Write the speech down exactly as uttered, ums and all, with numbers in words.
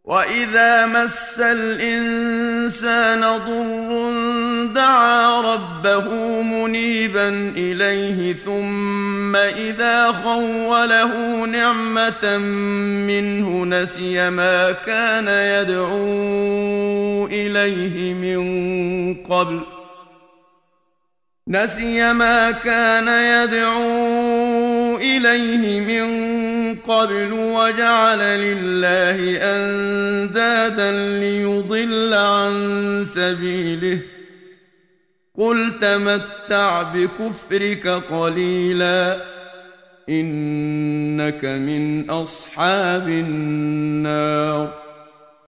وَإِذَا مَسَّ الْإِنسَانَ ضُرٌّ دَعَا رَبَّهُ مُنِيبًا إِلَيْهِ ثُمَّ إِذَا خَوَّلَهُ نِعْمَةً مِّنْهُ نَسِيَ مَا كَانَ يَدْعُو إِلَيْهِ مِن قَبْلُ نَسِيَ مَا كَانَ يَدْعُو إِلَيْهِ مِن قبل وجعل لله أندادا ليضل عن سبيله قل تمتع بكفرك قليلا إنك من أصحاب النار